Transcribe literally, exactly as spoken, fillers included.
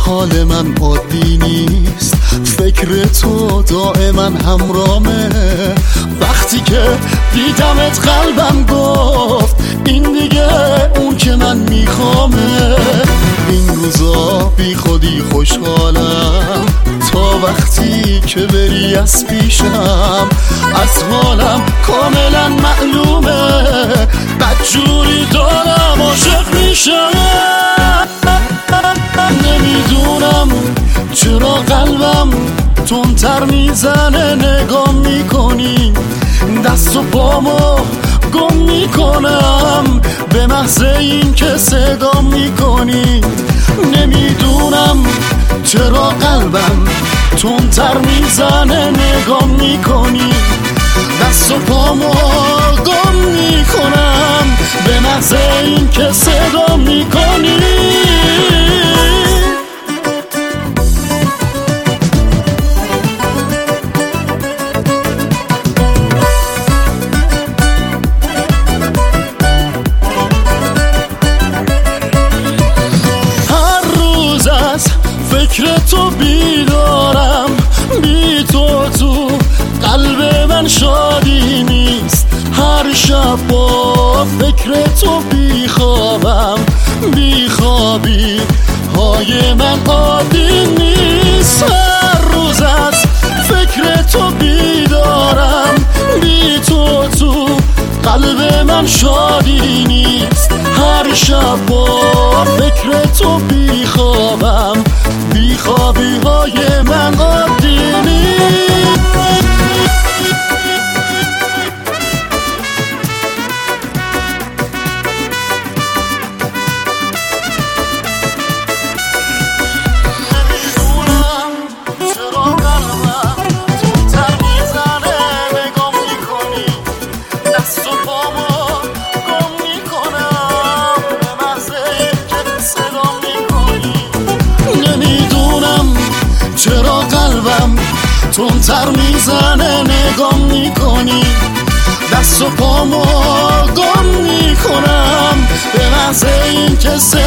حال من عادی نیست، فکر تو دائما همرامه. وقتی که دیدمت قلبم گفت این دیگه اون که من میخوامه. این روزا بی خودی خوشحالم تا وقتی که بری از پیشم. از حالم کاملا معلومه، بدجوری دارم عاشق میشم. نمیدونم چرا قلبم تندتر میزنه نگاه میکنی، دست و پامو گم میکنم به محض این که صدا میکنی. نمیدونم چرا قلبم تندتر میزنه نگاه میکنی، دست و پامو گم میکنم به محض این که صدا میکنی. فکر تو بیدارم، بی تو تو قلب من شادی نیست. هر شب با فکر تو بیخوابم، بیخوابی های من عادی نیست. هر روز از فکر تو بیدارم، بی تو تو قلب من شادی نیست. هر شب با فکر تو بیخوابم، بیخوابی های من عادی نیست. نمیدونم چرا قلبم تندتر میزنه نگاه میکنی، دست و پامو گم میکنم به محض اینکه صدا میکنی. نمیدونم چرا قلبم تندتر میزنه نگاه میکنی، دست و پامو گم میکنم به محض اینکه